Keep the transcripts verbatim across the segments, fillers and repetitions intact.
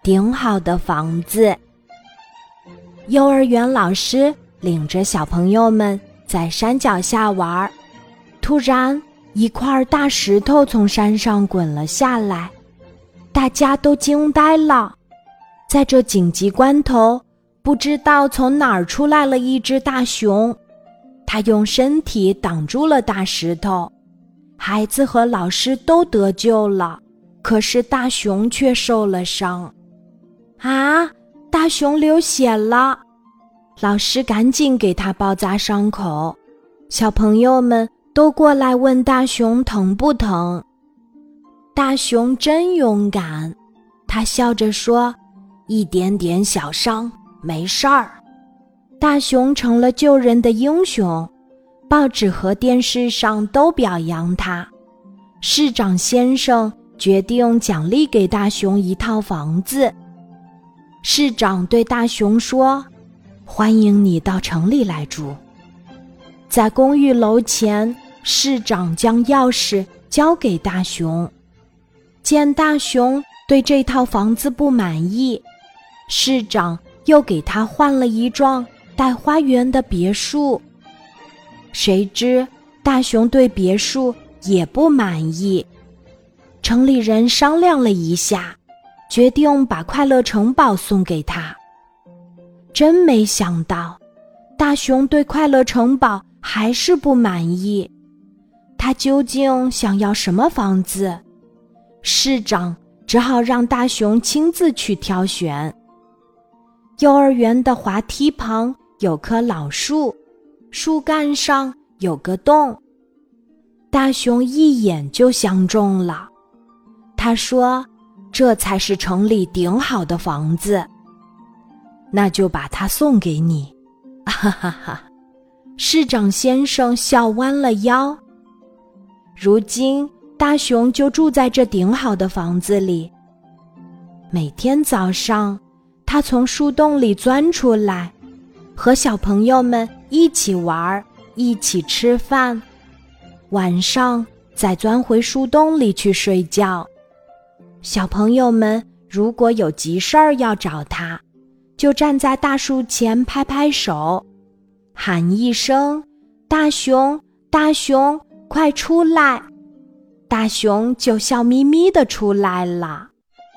顶好的房子。幼儿园老师领着小朋友们在山脚下玩，突然一块大石头从山上滚了下来，大家都惊呆了。在这紧急关头，不知道从哪儿出来了一只大熊，它用身体挡住了大石头，孩子和老师都得救了，可是大熊却受了伤。啊，大熊流血了！老师赶紧给他包扎伤口，小朋友们都过来问大熊疼不疼。大熊真勇敢，他笑着说，一点点小伤，没事儿。大熊成了救人的英雄，报纸和电视上都表扬他。市长先生决定奖励给大熊一套房子。市长对大熊说，欢迎你到城里来住。在公寓楼前，市长将钥匙交给大熊。见大熊对这套房子不满意，市长又给他换了一幢带花园的别墅。谁知大熊对别墅也不满意，城里人商量了一下，决定把快乐城堡送给他。真没想到，大熊对快乐城堡还是不满意。他究竟想要什么房子？市长只好让大熊亲自去挑选。幼儿园的滑梯旁有棵老树，树干上有个洞。大熊一眼就相中了，他说，这才是城里顶好的房子。那就把它送给你。哈哈哈！市长先生笑弯了腰。如今大熊就住在这顶好的房子里。每天早上，他从树洞里钻出来，和小朋友们一起玩，一起吃饭。晚上再钻回树洞里去睡觉。小朋友们如果有急事儿要找他，就站在大树前拍拍手，喊一声，大熊，大熊，快出来！大熊就笑眯眯地出来了。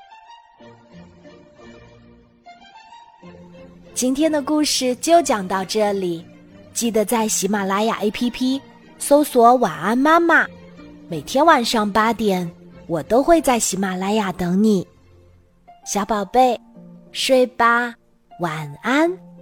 今天的故事就讲到这里，记得在喜马拉雅 A P P 搜索晚安妈妈，每天晚上八点，我都会在喜马拉雅等你。小宝贝，睡吧，晚安。